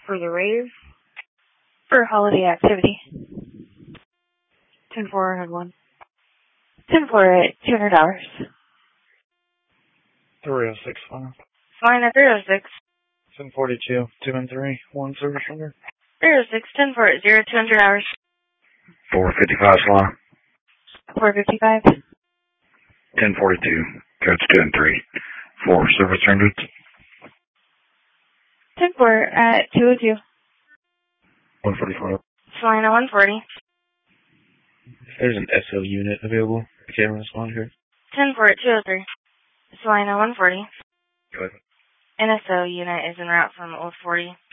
For the rave? For holiday activity. 10-4 had one. 10-4 at $200. 306 file. Flying at 306. 1042, 2 and 3, 1 service rendered. 306, 10-4 at 200 hours. 455 file. 455. 1042, codes 2 and 3, 4 service rendered. 10-4 at 202. 145. Flying at 140. There's an SO unit available. Can respond here. 10-4 at 203. Flying at 140. Go ahead. NSO unit is en route from Old 40.